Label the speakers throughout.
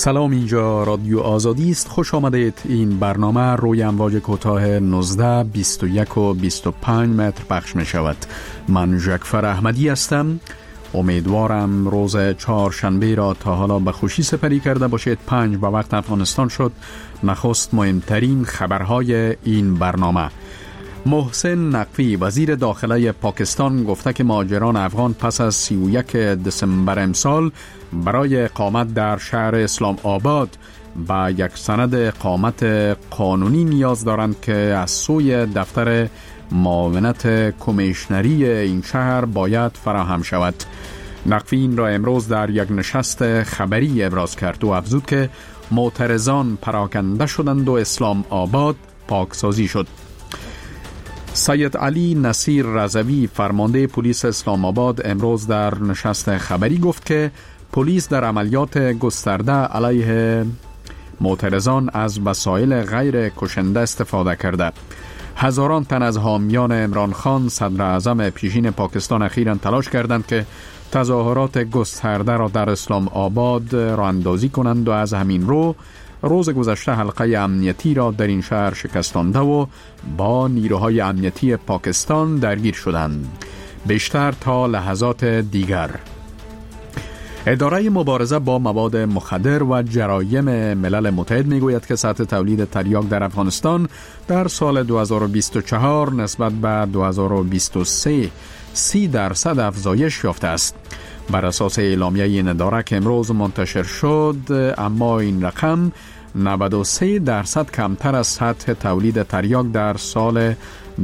Speaker 1: سلام، اینجا رادیو آزادی است. خوش آمدید. این برنامه روی امواج کوتاه 19، 21 و 25 متر پخش می شود. من جعفر احمدی هستم. امیدوارم روز چهارشنبه را تا حالا به خوشی سپری کرده باشید. 5 به وقت افغانستان شد. نخست مهمترین خبرهای این برنامه. محسن نقوی وزیر داخله پاکستان گفته که مهاجران افغان پس از 31 دسامبر امسال برای اقامت در شهر اسلام آباد به یک سند اقامت قانونی نیاز دارند که از سوی دفتر معاونت کمیشنری این شهر باید فراهم شود. نقوی این را امروز در یک نشست خبری ابراز کرد و افزود که معترضان پراکنده شدند و اسلام آباد پاکسازی شد. سید علی نصیر رضوی فرمانده پلیس اسلام آباد امروز در نشست خبری گفت که پلیس در عملیات گسترده علیه معترضان از وسایل غیر کشنده استفاده کرده. هزاران تن از حامیان عمران خان صدر اعظم پیشین پاکستان اخیراً تلاش کردند که تظاهرات گسترده را در اسلام آباد راه اندازی کنند و از همین رو روز گذشته حلقه امنیتی را در این شهر شکستانده و با نیروهای امنیتی پاکستان درگیر شدند. بیشتر تا لحظات دیگر. اداره مبارزه با مواد مخدر و جرایم ملل متحد میگوید که سطح تولید تریاک در افغانستان در سال 2024 نسبت به 2023 30% افزایش یافته است. بر اساس اعلامیه این اداره که امروز منتشر شد، اما این رقم 93% کمتر از سطح تولید تریاک در سال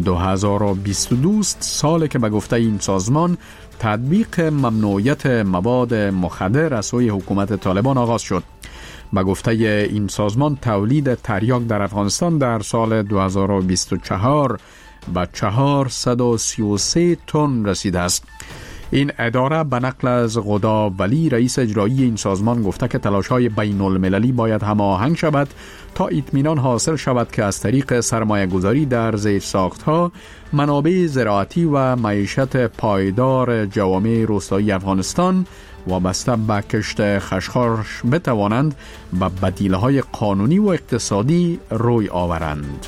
Speaker 1: 2022 است، سالی که به گفته این سازمان تطبیق ممنوعیت مواد مخدر از سوی حکومت طالبان آغاز شد. به گفته این سازمان تولید تریاک در افغانستان در سال 2024 به 433 تن رسیده است. این اداره به نقل از غدا ولی رئیس اجرایی این سازمان گفته که تلاش‌های بین المللی باید هماهنگ شود تا اطمینان حاصل شود که از طریق سرمایه‌گذاری در زیرساخت‌ها، منابع زراعتی و معیشت پایدار جوامع روستایی افغانستان وابسته به کشت خشخاش بتوانند به بدیل‌های قانونی و اقتصادی روی آورند.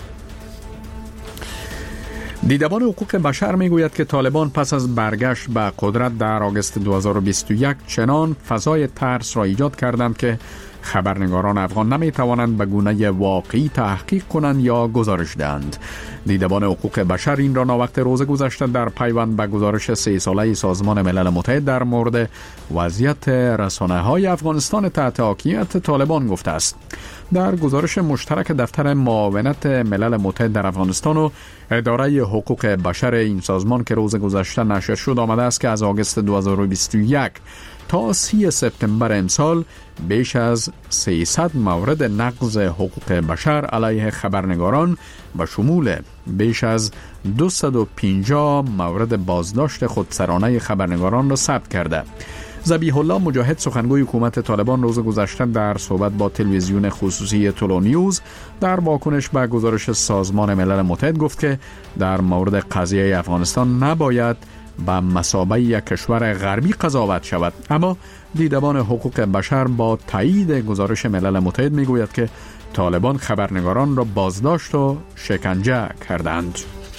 Speaker 1: دیدبان حقوق بشر میگوید که طالبان پس از برگشت به قدرت در آگوست 2021 چنان فضای ترس را ایجاد کردند که خبرنگاران افغان نمیتوانند به گونه واقعی تحقیق کنند یا گزارش دهند. دیدبان حقوق بشر این را ناوقت روز گذشته در پیوند به گزارش 3 ساله سازمان ملل متحد در مورد وضعیت رسانه‌های افغانستان تحت حاکمیت طالبان گفته است. در گزارش مشترک دفتر معاونت ملل متحد در افغانستان و اداره حقوق بشر این سازمان که روز گذشته نشر شد آمده است که از آگوست 2021 تا 30 سپتامبر امسال بیش از 300 مورد نقض حقوق بشر علیه خبرنگاران و شمول بیش از 250 مورد بازداشت خودسرانه خبرنگاران را ثبت کرده. ذبیح الله مجاهد سخنگوی حکومت طالبان روز گذشته در صحبت با تلویزیون خصوصی طلوع نیوز در واکنش به گزارش سازمان ملل متحد گفت که در مورد قضیه افغانستان نباید به مثابه یک کشور غربی قضاوت شود. اما دیدبان حقوق بشر با تایید گزارش ملل متحد میگوید که طالبان خبرنگاران را بازداشت و شکنجه کردند.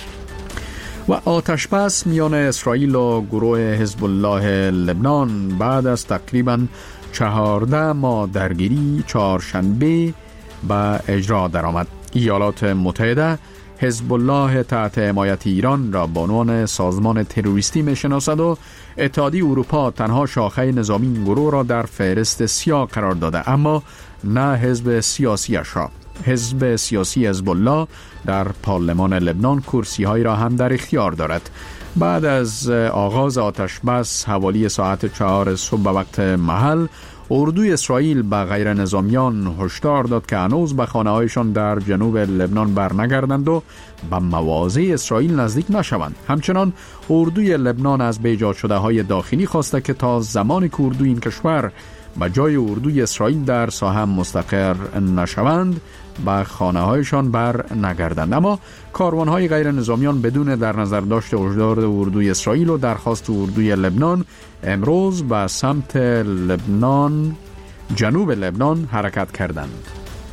Speaker 1: و آتشبس میان اسرائیل و گروه حزب الله لبنان بعد از تقریباً 14 ماه درگیری چهارشنبه به اجرا درآمد. ایالات متحده حزب الله تحت حمایت ایران را به عنوان سازمان تروریستی میشناسد و اتحادیه اروپا تنها شاخه نظامی این گروه را در فهرست سیاه قرار داده، اما نه حزب سیاسیش را. حزب سیاسی حزب الله در پارلمان لبنان کرسی‌هایی را هم در اختیار دارد. بعد از آغاز آتش بس حوالی ساعت 4 صبح به وقت محل، اردوی اسرائیل به غیر نظامیان هشدار داد که هنوز به خانه‌هایشان در جنوب لبنان برنگردند و به مواضع اسرائیل نزدیک نشوند. همچنان اردوی لبنان از بیجا شده های داخلی خواسته که تا زمانی که اردوی این کشور به جای اردوی اسرائیل در ساحه مستقر نشوند به خانه‌هایشان بر نگردند. اما کاروان‌های غیر نظامیان بدون در نظر داشت هشدار اردوی اسرائیل و درخواست اردوی لبنان امروز به سمت لبنان جنوب لبنان حرکت کردند.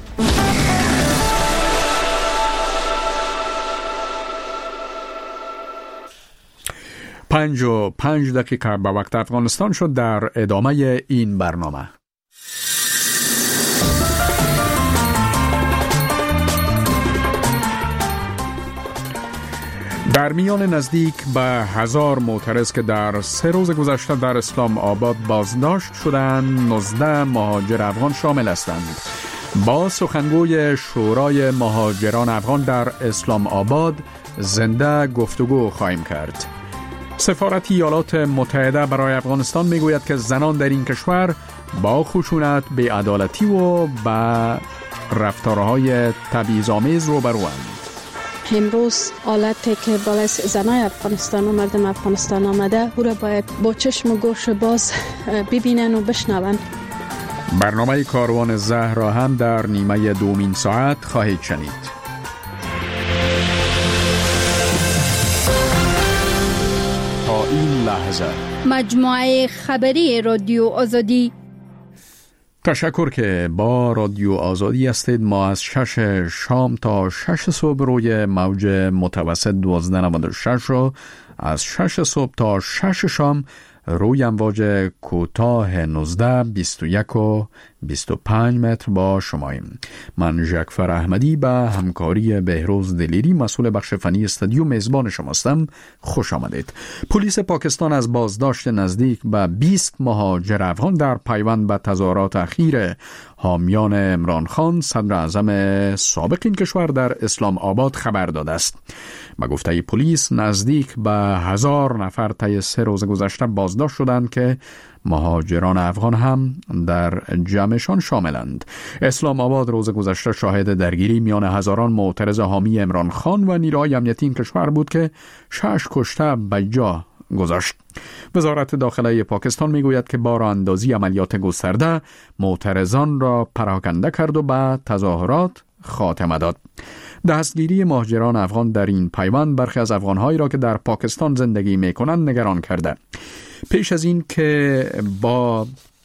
Speaker 1: 5:05 به وقت افغانستان شد. در ادامه این برنامه در میان نزدیک به 1000 معترض که در 3 روز گذشته در اسلام آباد بازداشت شدند، 19 مهاجر افغان شامل هستند. با سخنگوی شورای مهاجران افغان در اسلام آباد زنده گفتگو خواهیم کرد. سفارت ایالات متحده برای افغانستان میگوید که زنان در این کشور با خشونت، بی‌عدالتی و با رفتارهای تبعیض‌آمیز روبروند.
Speaker 2: امروز حالتی که بالای زنای افغانستان و مردم افغانستان آمده او را باید با چشم و گوش باز ببینن و بشنون.
Speaker 1: برنامه کاروان زهر را هم در نیمه دومین ساعت خواهید شنید. تا این لحظه
Speaker 3: مجموعه خبری رادیو آزادی.
Speaker 1: تشکر که با رادیو آزادی هستید. ما از 6 شام تا 6 صبح روی موج متوسط 1296 رو از 6 صبح تا 6 شام روی امواج کوتاه 19 21 و 25 متر با شماییم. من ژکفر احمدی به همکاری بهروز دلیری مسئول بخش فنی استودیو میزبان شماستم. خوش آمدید. پلیس پاکستان از بازداشت نزدیک به 20 مهاجر افغان در پیوند به تظاهرات اخیر حامیان عمران خان صدر اعظم سابق این کشور در اسلام آباد خبر داده است. به گفته پلیس نزدیک به 1000 نفر طی 3 روز گذشته بازداشت شدند که مهاجران افغان هم در جمعشان شاملند. اسلام آباد روز گذشته شاهد درگیری میان هزاران معترض حامی عمران خان و نیروهای امنیتی این کشور بود که 6 کشته به جا گذاشت. وزارت داخله پاکستان میگوید که با راه‌اندازی عملیات گسترده معترضان را پراکنده کرد و به تظاهرات خاتمه داد. دستگیری مهاجران افغان در این پیوند برخی از افغان‌هایی را که در پاکستان زندگی می‌کنند نگران کرده. پیش از این که با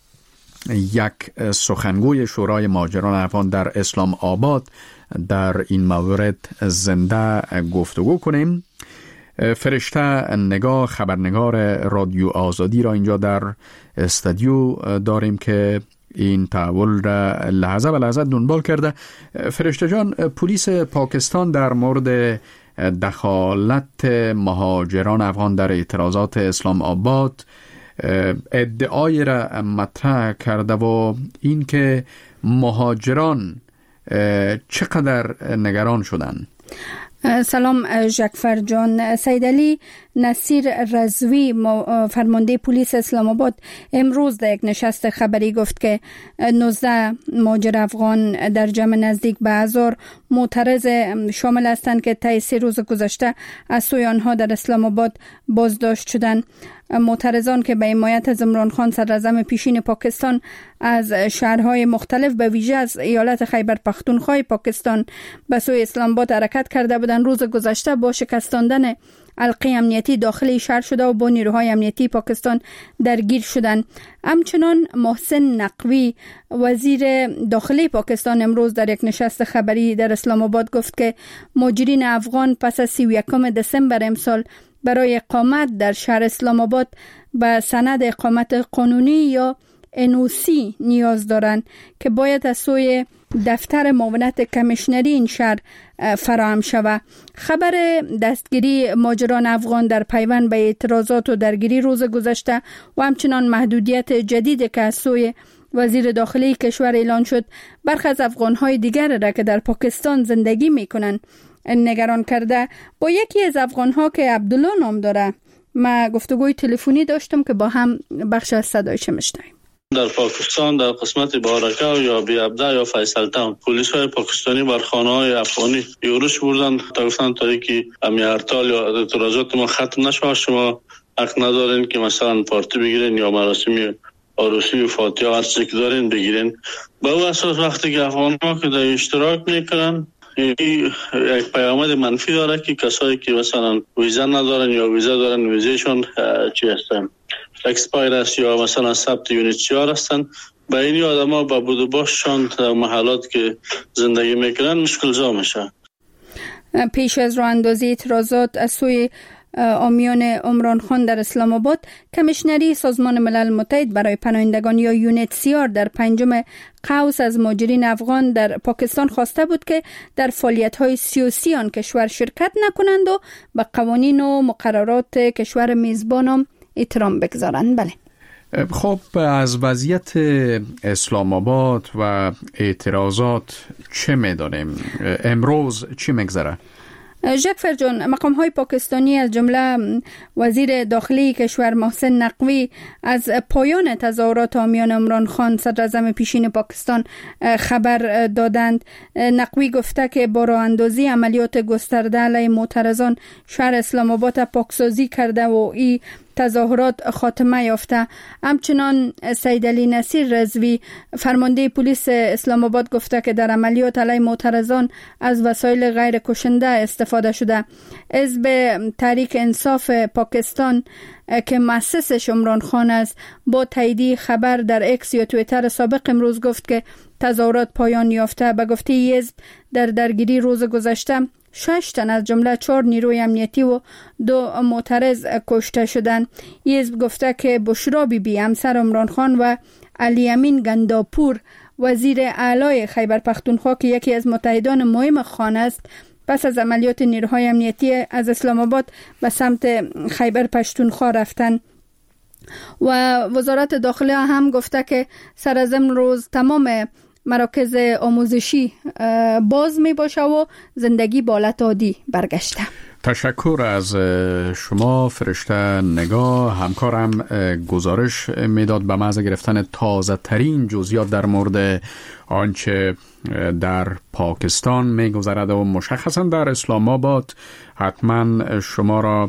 Speaker 1: یک سخنگوی شورای مهاجران افغان در اسلام آباد در این مورد زنده گفتگو کنیم، فرشته نگاه خبرنگار رادیو آزادی را اینجا در استودیو داریم که این تحول را لحظه به لحظه دنبال کرده. فرشته جان، پلیس پاکستان در مورد دخالت مهاجران افغان در اعتراضات اسلام آباد ادعای را مطرح کرده و این که مهاجران چقدر نگران شدند.
Speaker 3: سلام ژکفر جان. سید علی نصیر رضوی فرمانده پلیس اسلام آباد امروز در یک نشست خبری گفت که 19 مهاجر افغان در جمع نزدیک به 1000 معترض شامل هستند که طی 3 روز گذشته از سوی آنها در اسلام آباد بازداشت شدند. معترضان که به حمایت از عمران خان صدر اعظم پیشین پاکستان از شهرهای مختلف به ویژه از ایالت خیبر پختونخوا پاکستان به سوی اسلام آباد حرکت کرده بودند، روز گذشته با شکستاندن حلقه امنیتی داخلی شهر شده و با نیروهای امنیتی پاکستان درگیر شدند. همچنان محسن نقوی وزیر داخلی پاکستان امروز در یک نشست خبری در اسلام آباد گفت که مهاجرین افغان پس از 31 دسامبر امسال برای اقامت در شهر اسلام آباد به سند اقامت قانونی یا NOC نیاز دارند که باید از سوی دفتر معاونت کمیشنری این شهر فراهم شود. خبر دستگیری مهاجران افغان در پیوند به اعتراضات و درگیری روز گذشته و همچنان محدودیت جدید که از سوی وزیر داخلی کشور اعلان شد برخی از افغان‌های دیگر را که در پاکستان زندگی می‌کنند نگران کرده. با یکی از افغان‌ها که عبدالله نام داره ما گفتگوی تلفنی داشتم که با هم بخش از صدایش میشنویم.
Speaker 4: در پاکستان در قسمت بارکه یا بیابده یا فیصل تاون پلیس های پاکستانی بر خانه های افغانی یورش بردن تا گفتن تا که امی هرتال یا اعتراضات ما ختم نشود شما حق ندارین که مثلا پارتی بگیرین یا مراسم عروسی و فاتحه هر چیزی که دارین بگیرین. به او اساس وقتی که افغان ها که در اشتراک میکنن یک پیامد منفی داره که کسایی که مثلا ویزا ندارن یا ویزا دارن ویزایشون چی هستن اکسپایر است یا مثلا ثبت یونیتیار هستن به این آدما با بود و باششان در محلات که زندگی میکنن مشکل زا میشه.
Speaker 3: پیش از راه اندازی اعتراضات از سوی آمیان عمران خان در اسلام آباد، کمیشنری سازمان ملل متحد برای پناهندگان یا UNHCR در 5 قوس از مهاجرین افغان در پاکستان خواسته بود که در فعالیت‌های سیاسی آن کشور شرکت نکنند و به قوانین و مقررات کشور میزبان احترام بگذارند. بله.
Speaker 1: خب از وضعیت اسلام آباد و اعتراضات چه می‌دانیم؟ امروز چی می‌گذره؟
Speaker 3: ژکفر جان، مقام‌های پاکستانی از جمله وزیر داخلی کشور محسن نقوی از پایان تظاهرات حامیان عمران خان صدراعظم پیشین پاکستان خبر دادند. نقوی گفته که با راه اندازی عملیات گسترده علیه معترضان شهر اسلام آباد پاکسازی کرده و این تظاهرات خاتمه یافته. همچنان سید علی نصیر رضوی فرمانده پلیس اسلام آباد گفته که در عملیات علیه معترضان از وسایل غیر کشنده استفاده شده. حزب تحریک انصاف پاکستان که مؤسسش عمران خان است با تایید خبر در اکس یا توییتر سابق امروز گفت که تظاهرات پایان یافته. به گفته حزب در درگیری روز گذشته 6 تن از جمله 4 نیروی امنیتی و 2 معترض کشته شدند. حزب گفته که بشرا بیبی همسر عمران خان و علی امین گنداپور وزیر اعلی خیبر پختونخوا که یکی از متحدان مهم خان است پس از عملیات نیروهای امنیتی از اسلام آباد به سمت خیبر پختونخوا رفتند. و وزارت داخله هم گفته که سر از امروز تمام مراکز آموزشی باز می باشه و زندگی به حالت عادی برگشته.
Speaker 1: تشکر از شما فرشته نگاه. همکارم گزارش میداد به محض گرفتن تازه ترین جزئیات در مورد آنچه در پاکستان میگذرد و مشخصا در اسلام آباد حتما شما را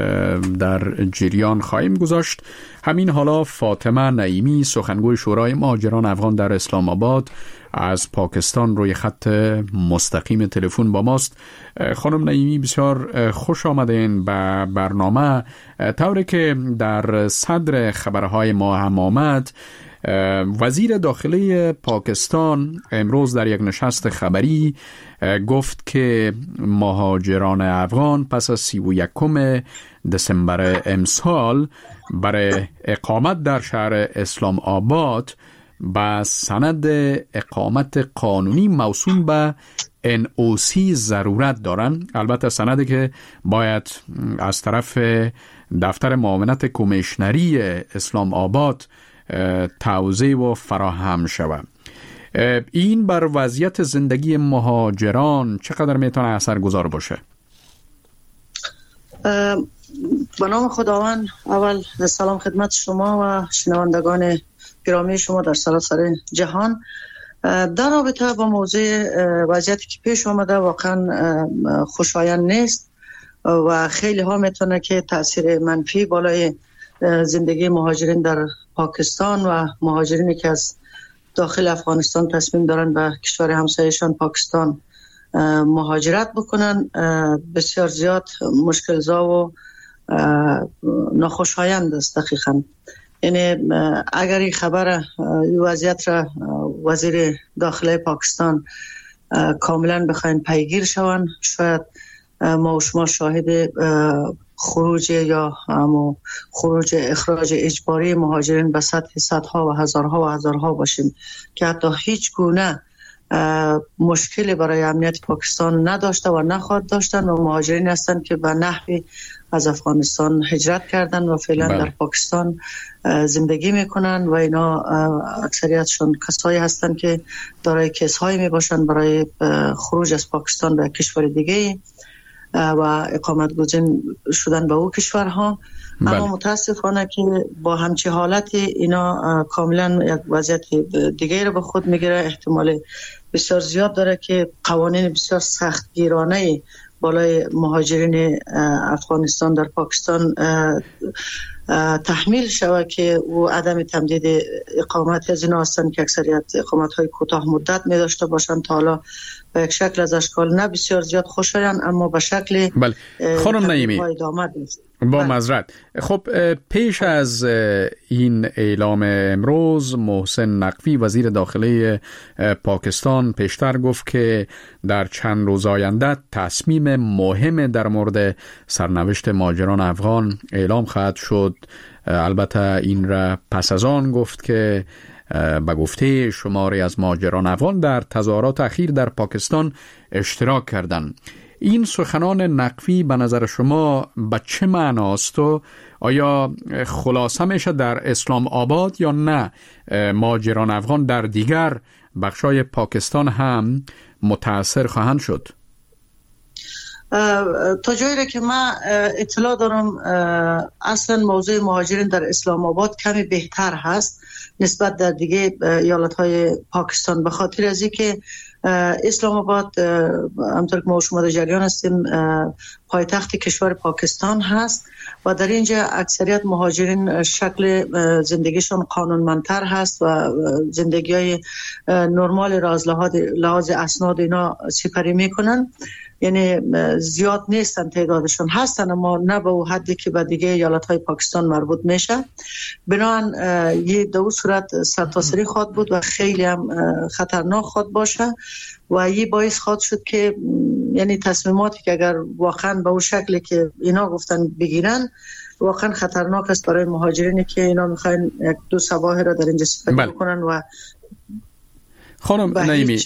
Speaker 1: در جریان خواهیم گذاشت. همین حالا فاطمه نعیمی سخنگوی شورای مهاجران افغان در اسلام آباد از پاکستان روی خط مستقیم تلفن با ماست. خانم نعیمی بسیار خوش آمدین به برنامه. طوری که در صدر خبرهای ما هم آمد، وزیر داخلی پاکستان امروز در یک نشست خبری گفت که مهاجران افغان پس از 31 دسامبر امسال برای اقامت در شهر اسلام آباد با سند اقامت قانونی موسوم به NOC ضرورت دارند. البته سندی که باید از طرف دفتر معاونت کمیشنری اسلام آباد توزیع و فراهم شود. این بر وضعیت زندگی مهاجران چقدر میتونه اثرگذار باشه؟
Speaker 5: به نام خداوند، اول سلام خدمت شما و شنوندگان گرامی شما در سراسر جهان. در رابطه با موضوع وضعیتی که پیش آمده واقعا خوشایند نیست و خیلی ها میتونه که تاثیر منفی بالای زندگی مهاجرین در پاکستان و مهاجرینی که از داخل افغانستان تصمیم دارن به کشور همسایه‌شان پاکستان مهاجرت بکنن بسیار زیاد مشکل زا و ناخوشایند است. دقیقاً یعنی اگر این خبر وضعیت را وزیر داخلی پاکستان کاملا بخواین پیگیر شوند، شاید ما و شما شاهد خروج یا خروج اخراج اجباری مهاجرین به سطح صدها و هزارها باشیم که حتی هیچ گونه مشکلی برای امنیت پاکستان نداشته و نخواهد داشتن و مهاجرین هستند که به نحوی از افغانستان هجرت کردن و فعلا در پاکستان زندگی میکنن و اینا اکثریتشون کسایی هستند که دارای کیس‌هایی میباشن برای خروج از پاکستان به کشور دیگه و اقامت گزین شدن به او کشورها. اما متاسفانه که با همچی حالت اینا کاملا یک وضعیت دیگه رو به خود میگیره. احتمال بسیار زیاد داره که قوانین بسیار سختگیرانه بالای مهاجرین افغانستان در پاکستان تحمیل شود که او عدم تمدید اقامت از اینا هستند که اکثریت اقامت های کوتاه مدت می داشته باشند. تا حالا به یک شکل از اشکال نه بسیار زیاد خوشایند اما به شکل
Speaker 1: خانم نعیمی با معذرت. خب پیش از این اعلام امروز محسن نقوی وزیر داخلی پاکستان پیشتر گفت که در چند روز آینده تصمیم مهم در مورد سرنوشت مهاجران افغان اعلام خواهد شد. البته این را پس از آن گفت که به گفته شماری از مهاجران افغان در تظاهرات اخیر در پاکستان اشتراک کردند. این سخنان نقوی به نظر شما به چه معناست و آیا خلاصه میشه در اسلام آباد یا نه مهاجران افغان در دیگر بخشای پاکستان هم متاثر خواهند شد؟
Speaker 5: تا جایی را که من اطلاع دارم اصلا موضوع مهاجرین در اسلام آباد کمی بهتر هست نسبت در دیگه ایالت‌های پاکستان، به خاطر از اینکه اسلام آباد همطور که ما شما در جریان هستیم پایتخت کشور پاکستان هست و در اینجا اکثریت مهاجرین شکل زندگیشون قانونمندتر هست و زندگی های نرمال را از لحاظ اسناد اینا سپری میکنن، یعنی زیاد نیستن تعدادشون، هستن اما نه به حدی که به دیگه ایالت‌های پاکستان مربوط میشه. بنابراین یه دو صورت سرتاسری خواهد بود و خیلی هم خطرناک خواهد باشه و یه باعث خواهد شد که یعنی تصمیماتی که اگر واقعا به اون شکلی که اینا گفتن بگیرن واقعا خطرناک است برای مهاجرینی که اینا میخواین یک دو صباح را در اینجا سپری بکنن. و
Speaker 1: خانم نعیمی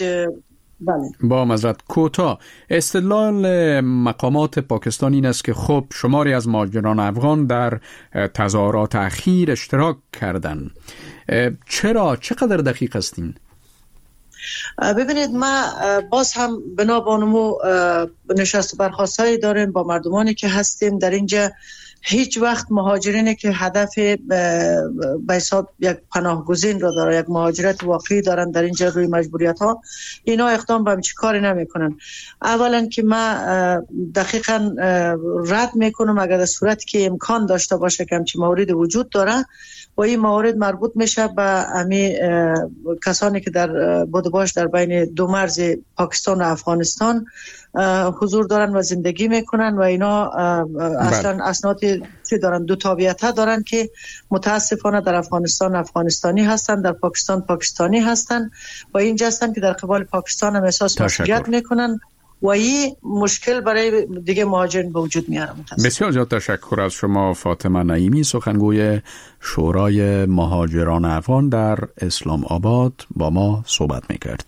Speaker 1: با معذرت کوتاه، استدلال مقامات پاکستان این است که خب شماری از مهاجران افغان در تظاهرات اخیر اشتراک کردند. چرا؟ چقدر دقیق هستین؟
Speaker 5: ببینید ما باز هم بنابانمو نشست و برخاستایی داریم با مردمانی که هستیم در اینجا. هیچ وقت مهاجرینی که هدف به حساب یک پناهگزین رو داره، یک مهاجرت واقعی دارن در اینجا روی مجبوریت ها، اینا اقدام به همچی کاری نمی کنن. اولا که ما دقیقا رد میکنم اگر در صورتی که امکان داشته باشه که همچی موارد وجود داره و این موارد مربوط میشه به امی کسانی که در بودباش در بین دو مرز پاکستان و افغانستان حضور دارن و زندگی میکنن و اینا اصلا اسنادی چه دارن، دو تابعیت دارن که متاسفانه در افغانستان افغانستانی هستن، در پاکستان پاکستانی هستن و اینجا هستن که در قبال پاکستان هم احساس مسئولیت میکنن و این مشکل برای دیگه مهاجرین به وجود میاره.
Speaker 1: بسیار زیاد تشکر از شما فاطمه نعیمی، سخنگوی شورای مهاجران افغان در اسلام آباد با ما صحبت میکرد.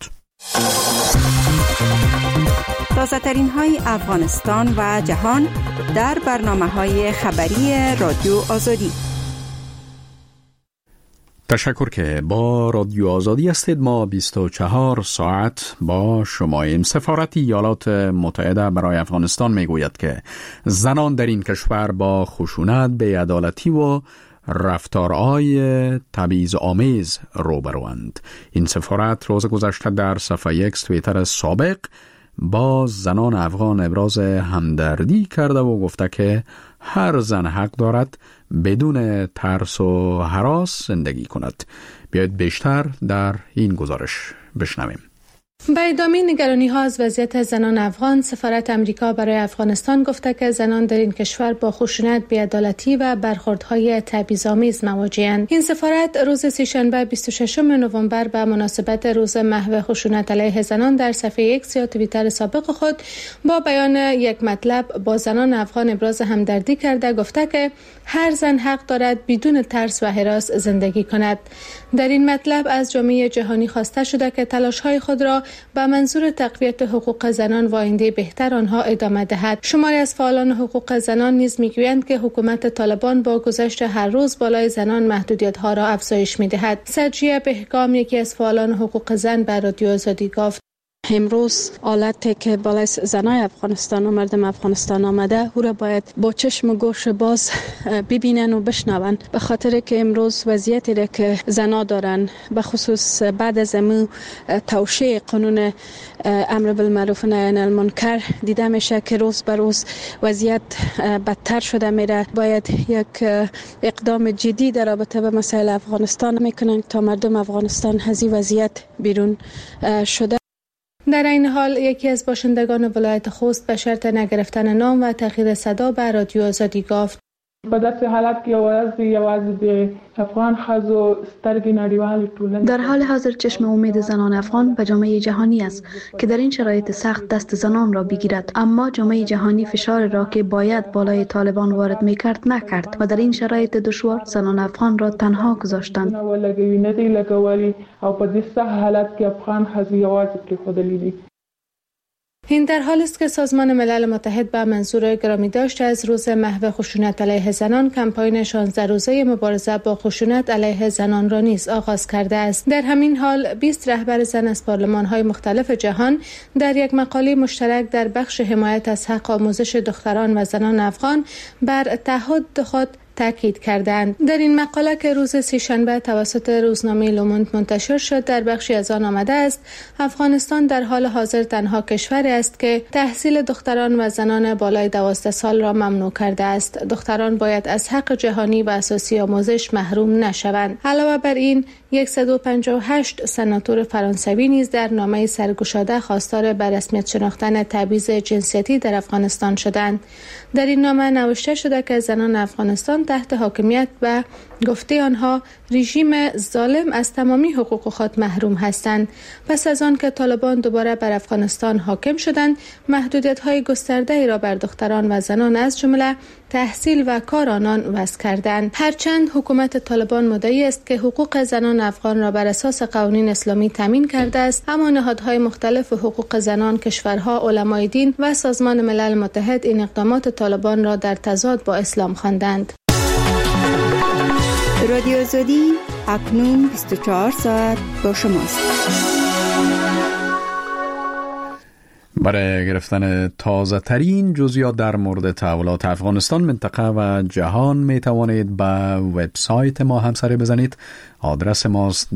Speaker 3: تازه ترین های افغانستان و جهان در برنامه های خبری رادیو آزادی.
Speaker 1: تشکر که با رادیو آزادی هستید. ما 24 ساعت با شماییم. سفارت ایالات متحده برای افغانستان میگوید که زنان در این کشور با خشونت، بی‌عدالتی و رفتارهای تبعیض‌آمیز روبروند. این سفارت روز گذشته در صفحه X توییتر سابق با زنان افغان ابراز همدردی کرده و گفته که هر زن حق دارد بدون ترس و هراس زندگی کند. بیایید بیشتر در این گزارش بشنویم.
Speaker 6: به ادامه نگرانی ها از وضعیت زنان افغان، سفارت امریکا برای افغانستان گفته که زنان در این کشور با خشونت، بی‌عدالتی و برخوردهای تبعیض‌آمیز مواجه‌اند. این سفارت روز سه‌شنبه 26 نوامبر به مناسبت روز محو خشونت علیه زنان در صفحه X یا توییتر سابق خود با بیان یک مطلب با زنان افغان ابراز همدردی کرده گفته که هر زن حق دارد بدون ترس و هراس زندگی کند. در این مطلب از جامعه جهانی خواسته شده که تلاش‌های خود را به منظور تقویت حقوق زنان و آینده بهتر آنها ادامه دهد. شماری از فعالان حقوق زنان نیز میگویند که حکومت طالبان با گذشت هر روز بالای زنان محدودیت‌ها را افزایش می‌دهد. سجیه بهگام، یکی از فعالان حقوق زن، به رادیو آزادی گفت:
Speaker 2: امروز حالتی که بالای زنای افغانستان و مردم افغانستان آمده او را باید با چشم و گوش باز ببینن و بشنون، به خاطر که امروز وضعیتی را که زنا دارن، به خصوص بعد از توشیح قانون امر بالمعروف و نهی عن المنکر دیده میشه که روز به روز وضعیت بدتر شده میره. باید یک اقدام جدی در رابطه با مسائل افغانستان میکنن تا مردم افغانستان از این وضعیت بیرون شده.
Speaker 6: در این حال یکی از باشندگان ولایت خوست به شرط نگرفتن نام و تغییر صدا به رادیو آزادی گفت:
Speaker 7: په داسې حالت کې یوازې د افغان ښځو سترګې نړیوالې ټولنې
Speaker 8: در حال حاضر چشم امید زنان افغان به جامعه جهانی است که در این شرایط سخت دست زنان را بگیرد، اما جامعه جهانی فشار را که باید بالای طالبان وارد میکرد نکرد و در این شرایط دشوار زنان افغان را تنها گذاشتند.
Speaker 7: او په دې سخت حالت کې افغان ښځې یوازې پرېښودلې دي.
Speaker 6: این در حالی است که سازمان ملل متحد به منظور گرامی داشته از روز محو خشونت علیه زنان کمپاین 16 روزه مبارزه با خشونت علیه زنان را نیز آغاز کرده است. در همین حال 20 رهبر زن از پارلمان‌های مختلف جهان در یک مقاله مشترک در بخش حمایت از حق آموزش دختران و زنان افغان بر تعهد خود تاکید کردند. در این مقاله که روز سه‌شنبه توسط روزنامه لوموند منتشر شد در بخشی از آن آمده است افغانستان در حال حاضر تنها کشوری است که تحصیل دختران و زنان بالای 12 سال را ممنوع کرده است. دختران باید از حق جهانی و اساسی آموزش محروم نشوند. علاوه بر این 158 سناتور فرانسوی نیز در نامه سرگشاده خواستار به رسمیت شناختن تبعیض جنسیتی در افغانستان شدند. در این نامه نوشته شده که زنان افغانستان تحت حاکمیت و گفته آنها رژیم ظالم از تمامی حقوق خود محروم هستند. پس از آن که طالبان دوباره بر افغانستان حاکم شدند، محدودیت‌های گسترده‌ای را بر دختران و زنان از جمله تحصیل و کار آنان وضع کردند. هرچند حکومت طالبان مدعی است که حقوق زنان افغان را بر اساس قوانین اسلامی تامین کرده است، اما نهادهای مختلف حقوق زنان، کشورها، علمای دین و سازمان ملل متحد این اقدامات طالبان را در تضاد با اسلام خواندند.
Speaker 3: رادیو آزادی اکنون 24 ساعت با شماست.
Speaker 1: برای گرفتن تازه ترین جزئیات در مورد تحولات افغانستان، منطقه و جهان می توانید به وبسایت ما هم سر بزنید. آدرس ماست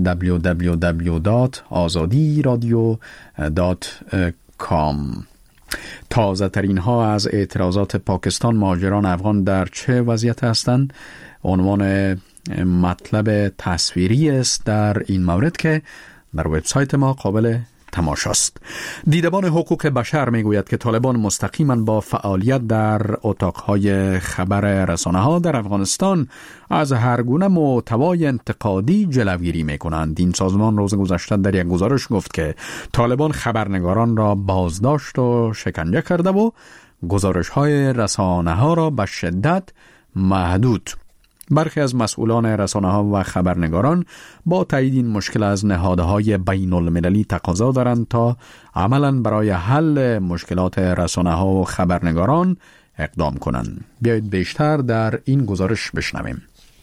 Speaker 1: www.azadiradio.com. تازه ترین ها از اعتراضات پاکستان مهاجران افغان در چه وضعیت هستند؟ عنوان مطلب تصویری است در این مورد که در وبسایت ما قابل تماشاست. دیدبان حقوق بشر میگوید که طالبان مستقیما با فعالیت در اتاقهای خبر رسانه‌ها در افغانستان از هر گونه محتوای انتقادی جلوگیری میکنند. این سازمان روز گذشته در یک گزارش گفت که طالبان خبرنگاران را بازداشت و شکنجه کرده و گزارش‌های رسانه‌ها را به شدت محدود. برخی از مسئولان رسانه‌ها و خبرنگاران با تایید این مشکل از نهادهای بین المللی تقاضا دارند تا عملاً برای حل مشکلات رسانه‌ها و خبرنگاران اقدام کنند. بیایید بیشتر در این گزارش بشنویم.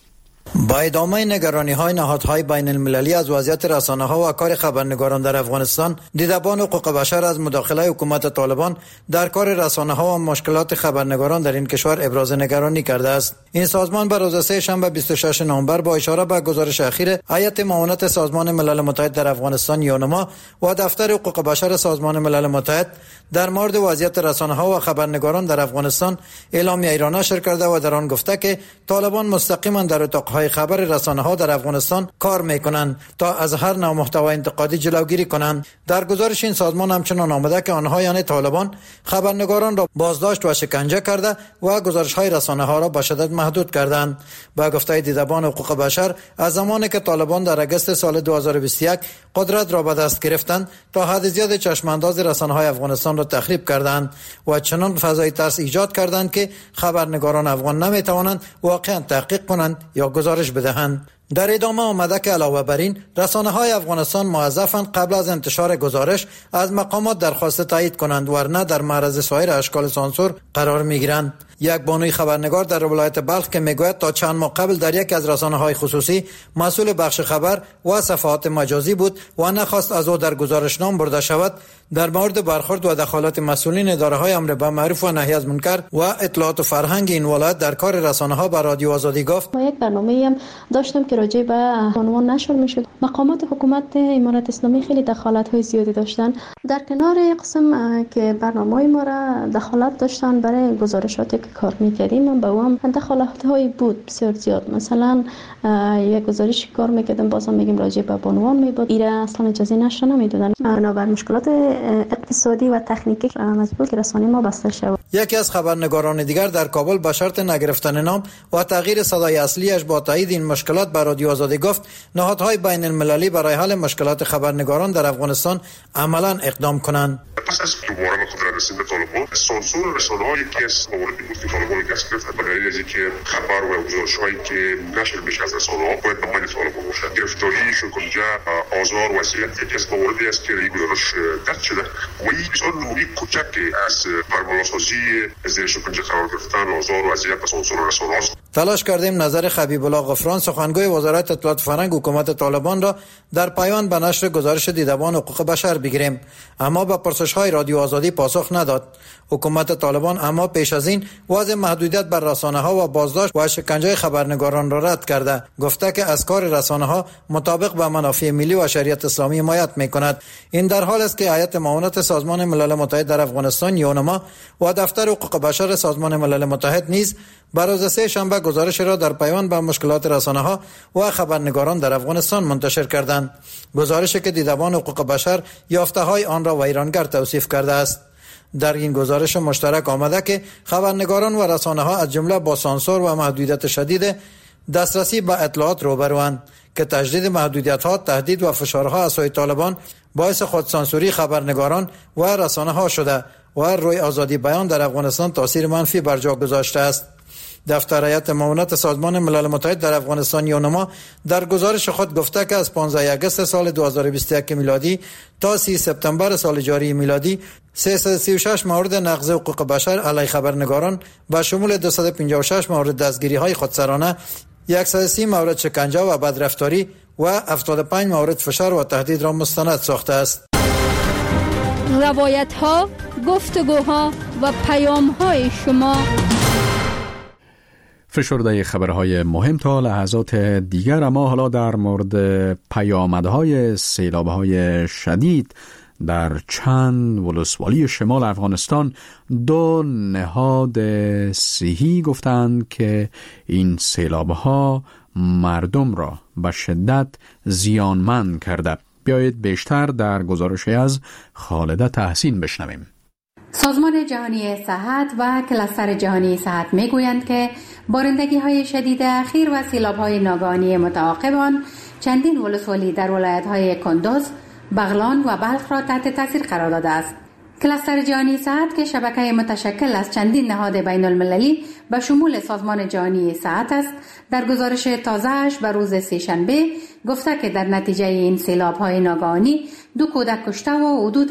Speaker 9: با ادامه نگرانی‌های نهادهای بین المللی از وضعیت رسانه‌ها و کار خبرنگاران در افغانستان، دیدبان حقوق بشر از مداخله حکومت طالبان در کار رسانه‌ها و مشکلات خبرنگاران در این کشور ابراز نگرانی کرده است. این سازمان بر روز سه‌شنبه 26 نوامبر با اشاره به گزارش اخیر هیئت معاونت سازمان ملل متحد در افغانستان یونما و دفتر حقوق بشر سازمان ملل متحد در مورد وضعیت رسانه‌ها و خبرنگاران در افغانستان اعلامیه را نشر کرده و در آن گفته که طالبان مستقیما در اتاق‌های خبر رسانه‌ها در افغانستان کار می‌کنند تا از هر نوع محتوای انتقادی جلوگیری کنند. در گزارش این سازمان همچنان آمده که آنها یعنی طالبان خبرنگاران را بازداشت و شکنجه کرده و گزارش‌های رسانه‌ها را به شدت محدود کردند. با گفته دیدبان حقوق بشر، از زمانی که طالبان در اگست سال 2021 قدرت را به دست گرفتند تا حد زیاد چشمانداز رسانه‌های افغانستان را تخریب کردند و چنان فضای ترس ایجاد کردند که خبرنگاران افغان نمی‌توانند واقعا تحقیق کنند یا گزارش بدهند. در ادامه آمده که علاوه بر این رسانه‌های افغانستان موظفند قبل از انتشار گزارش از مقامات درخواست تایید کنند، ورنه در معرض سایر اشکال سانسور قرار می‌گیرند. یک بانوی خبرنگار در ولایت بلخ که میگوید تا چند ماه قبل در یک از رسانه‌های خصوصی مسئول بخش خبر و صفحات مجازی بود و نخواست از او در گزارش نام برده شود، در مورد برخورد و دخالت مسئولین اداره‌های امر بالمعروف و نهی از منکر و اطلاعات و فرهنگ این ولایت در کار رسانه‌ها به رادیو آزادی گفت:
Speaker 10: ما یک برنامه‌ای هم داشتم که راجع به عنوان نشر میشد. مقامات حکومت امارت اسلامی خیلی دخالت‌های زیادی داشتن. در کنار قسم که برنامه‌های ما را دخالت داشتن برای گزارشاتی که کار می‌کردیم، من با هم دخالت‌های بود بسیار زیاد. مثلا یک گزارشی کار می‌کردم، بازم میگم راجع به عنوان میبود، ایرا اصلا اجازه نشر نمیدادن. بنابر مشکلات اقتصادی و تکنیکی مجبور که رسانه ما بسته شد.
Speaker 9: یکی از خبرنگاران دیگر در کابل به شرط نگرفتن نام و تغییر صدای اصلیش با تایید این مشکلات به رادیو آزادی گفت نهادهای بین المللی برای حل مشکلات خبرنگاران در افغانستان عملا اقدام کنند.
Speaker 11: پس از دوباره به قدرت رسیدن طالبان، سانسور رسانه‌های که از موردی بود که طالبان دست گرفت به دلیل اینکه خبر و گزارش‌هایی که نشر میشه از رسانه‌ها باید به مال طالبان باشد. گرفتاری، شکنجه، آزار و اذیت یکی از مواردی است که این گزارش درج شده و این بسیار نمونه کوچک از بربالاسازی زیر شکنجه قرار گرفتن، آزار و اذیت و سانسور رسانه‌ها است.
Speaker 9: تلاش کردیم نظر خبیب الله غفران سخنگوی وزارت اطلاعات فرهنگ حکومت طالبان را در پایان به نشر گزارش دیدبان حقوق بشر بگیریم، اما به پرسش‌های رادیو آزادی پاسخ نداد. حکومت طالبان اما پیش از این وضع محدودیت بر رسانه‌ها و بازداشت و شکنجه خبرنگاران را رد کرده، گفته که از کار رسانه‌ها مطابق با منافع ملی و شریعت اسلامی حمایت می‌کند. این در حال است که هیئت معاونت سازمان ملل متحد در افغانستان یونما و دفتر حقوق بشر سازمان ملل متحد نیز بر روز سه شنبه گزارش را در پیوند به مشکلات رسانه‌ها و خبرنگاران در افغانستان منتشر کردند. گزارشی که دیدبان حقوق بشر یافته‌های آن را ویرانگر توصیف کرده است. در این گزارش مشترک آمده که خبرنگاران و رسانه‌ها از جمله با سانسور و محدودیت شدید دسترسی به اطلاعات روبروند که تجدید محدودیت‌ها، تهدید و فشارها از سوی طالبان باعث خودسانسوری خبرنگاران و رسانه‌ها شده و روی آزادی بیان در افغانستان تاثیر منفی بر جا گذاشته است. دفتر هیئت معاونت سازمان ملل متحد در افغانستان یونما در گزارش خود گفته که از 15 آگوست سال 2021 میلادی تا 30 سپتامبر سال جاری میلادی 336 مورد نقض حقوق بشر علیه خبرنگاران به شمول 256 مورد دستگیری‌های خودسرانه، 130 مورد شکنجه و بدرفتاری و 75 مورد فشار و تهدید را مستند ساخته است.
Speaker 3: روایت‌ها، گفتگوها و پیام‌های شما.
Speaker 1: فشرده خبرهای مهم تا لحظات دیگر، اما حالا در مورد پیامدهای سیلاب‌های شدید در چند ولسوالی شمال افغانستان. دو نهاد صحی گفتند که این سیلاب‌ها مردم را به شدت زیانمند کرده. بیایید بیشتر در گزارشی از خالده تحسین بشنویم.
Speaker 12: سازمان جهانی صحت و کلاستر جهانی صحت میگویند که بارندگی‌های شدید اخیر و سیلاب‌های ناگهانی متعاقب آن چندین ولسوالی در ولایت‌های کندوز، بغلان و بلخ را تحت تاثیر قرار داده است. کلاستر جهانی صحت که شبکه متشکل از چندین نهاد بین المللی به شمول سازمان جهانی صحت است، در گزارش تازه‌اش به روز سه‌شنبه گفته که در نتیجه این سیلاب‌های ناگهانی 2 کودک کشته و حدود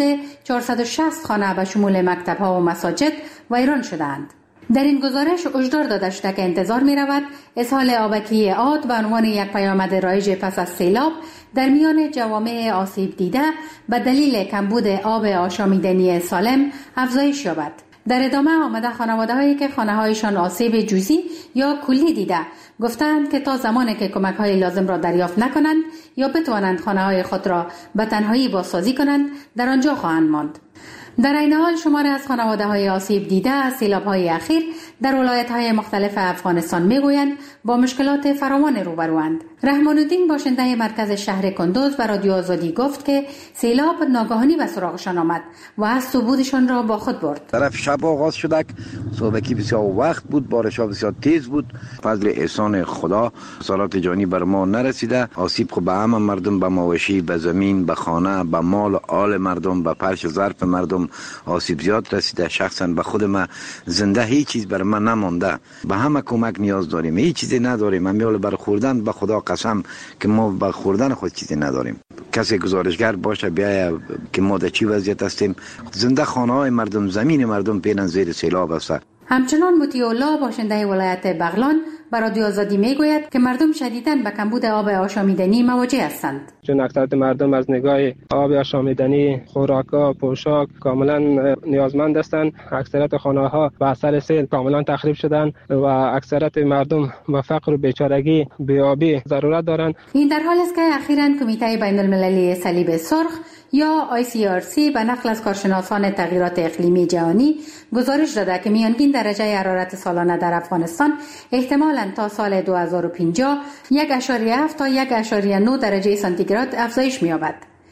Speaker 12: 460 خانه به شمول مکتب‌ها و مساجد ویران شدند. در این گزارش هشدار داده شده که انتظار می رود اسهال آبکی عاد به عنوان یک پیامد رایج پس از سیلاب در میان جوامع آسیب دیده به دلیل کمبود آب آشامیدنی سالم افزایش یابد. در ادامه آمده خانواده‌هایی که خانه‌هایشان آسیب جزئی یا کلی دیده گفتند که تا زمانی که کمک‌های لازم را دریافت نکنند یا بتوانند خانه‌های خود را به تنهایی بازسازی کنند در آنجا خواهند ماند. در این حال شماری از خانواده‌های آسیب دیده از سیلاب‌های اخیر در ولایت‌های مختلف افغانستان می‌گویند با مشکلات فراوان روبروند. رحمان الدین باشنده مرکز شهر کندوز به رادیو آزادی گفت که سیلاب ناگهانی به سراغشان آمد و از صعودشان را با خود برد.
Speaker 13: طرف شب آغاز شد، صبحکی بسیار وقت بود، بارش‌ها بسیار تیز بود. فضل احسان خدا سالات جانی بر ما نرسیده. آسیب خو به همه مردم، به مواشی، به زمین، به خانه، به مال آل مردم، به فرش ظرف مردم آسیب زیاد رسیده. شخصا به خود من زنده هیچ چیز بر من نمانده. به همه کمک نیاز داریم، هیچ چیزی نداریم. امیال بر خوردن به خدا قسم که ما به خوردن خود چیزی نداریم. کسی گزارشگر باشه بیاید که ما در چی وضعیت هستیم. زنده خانه های مردم، زمین مردم پیرن زیر سیلاب است.
Speaker 12: همچنان مطیع الله باشنده ولایت بغلان به رادیو آزادی میگوید که مردم شدیداً به کمبود آب آشامیدنی مواجه هستند.
Speaker 14: چون اکثریت مردم از نگاه آب آشامیدنی، خوراک‌ها، پوشاک کاملا نیازمند هستند. اکثریت خانه‌ها به اثر سیل کاملا تخریب شدند و اکثریت مردم به فقر و بیچارگی، بی‌آبی ضرورت دارند.
Speaker 12: این در حال است که اخیراً کمیته بین المللی صلیب سرخ یا ICRC به نقل از کارشناسان تغییرات اقلیمی جهانی گزارش داده که میانگین درجه حرارت سالانه در افغانستان احتمالاً تا سال 2050 1.7 تا 1.9 درجه سانتیگراد افزایش می‌یابد.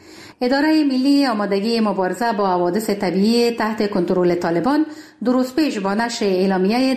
Speaker 12: اداره ملی آمادگی مبارزه با حوادث طبیعی تحت کنترل طالبان دو روز پیش با نشر اعلامیه